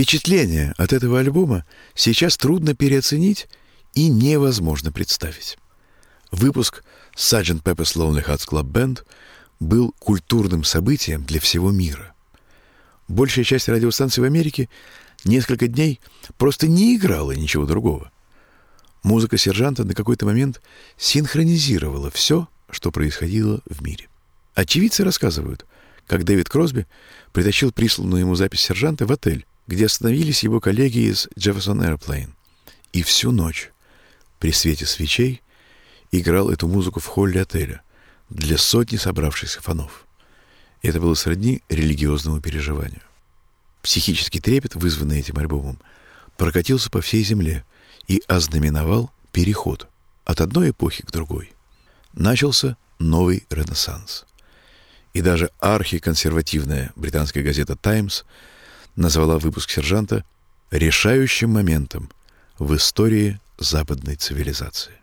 Впечатление от этого альбома сейчас трудно переоценить и невозможно представить. Выпуск Sgt. Pepper's Lonely Hearts Club Band был культурным событием для всего мира. Большая часть радиостанций в Америке несколько дней просто не играла ничего другого. Музыка сержанта на какой-то момент синхронизировала все, что происходило в мире. Очевидцы рассказывают, как Дэвид Кросби притащил присланную ему запись сержанта в отель, где остановились его коллеги из Jefferson Airplane, и всю ночь при свете свечей играл эту музыку в холле отеля для сотни собравшихся фанов. И это было сродни религиозному переживанию. Психический трепет, вызванный этим альбомом, прокатился по всей земле и ознаменовал переход от одной эпохи к другой. Начался новый ренессанс. И даже архиконсервативная британская газета «Таймс» назвала выпуск сержанта решающим моментом в истории западной цивилизации.